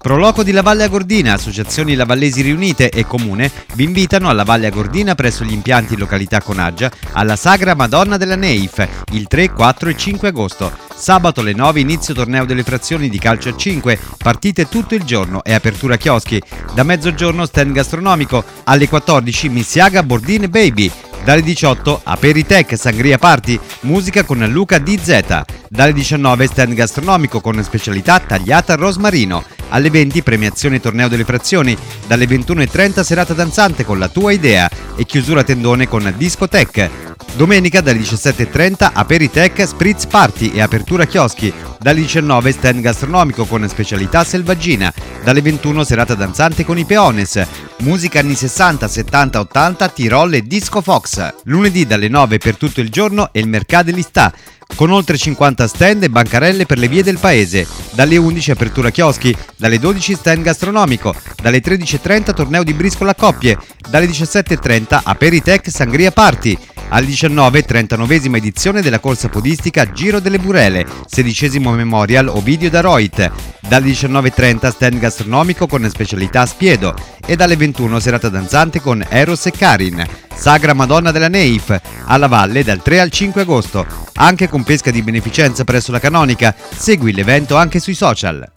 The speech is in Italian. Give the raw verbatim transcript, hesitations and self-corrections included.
Proloco di La Valle Agordina, associazioni lavallesi riunite e comune vi invitano alla Valle Agordina presso gli impianti in località Conaggia alla Sagra Madonna della Neif il tre, quattro e cinque agosto. Sabato alle nove inizio torneo delle frazioni di calcio a cinque, partite tutto il giorno e apertura chioschi. Da mezzogiorno stand gastronomico, alle quattordici Missiaga Bordine Baby. Dalle diciotto Aperitech Sangria Party, musica con Luca D Z. Dalle diciannove stand gastronomico con specialità tagliata rosmarino. Alle venti premiazione torneo delle frazioni. Dalle ventuno e trenta serata danzante con La tua idea e chiusura tendone con discoteche. Domenica dalle diciassette e trenta Aperitech Spritz Party e apertura chioschi. Dalle diciannove stand gastronomico con specialità selvaggina. Dalle ventuno serata danzante con i Peones. Musica anni sessanta, settanta, ottanta, Tirol e Disco Fox. Lunedì dalle nove per tutto il giorno e il Mercade Listà, con oltre cinquanta stand e bancarelle per le vie del paese. Dalle undici apertura chioschi, dalle dodici stand gastronomico, dalle tredici e trenta torneo di briscola a coppie, dalle diciassette e trenta Aperitech Sangria Party. Alle diciannove trentanovesima edizione della corsa podistica Giro delle Burele, sedicesimo Memorial Ovidio da Roit. Dalle diciannove e trenta stand gastronomico con specialità spiedo e dalle ventuno serata danzante con Eros e Karin. Sagra Madonna della Neif alla Valle dal tre al cinque agosto, anche con pesca di beneficenza presso la Canonica. Segui l'evento anche sui social.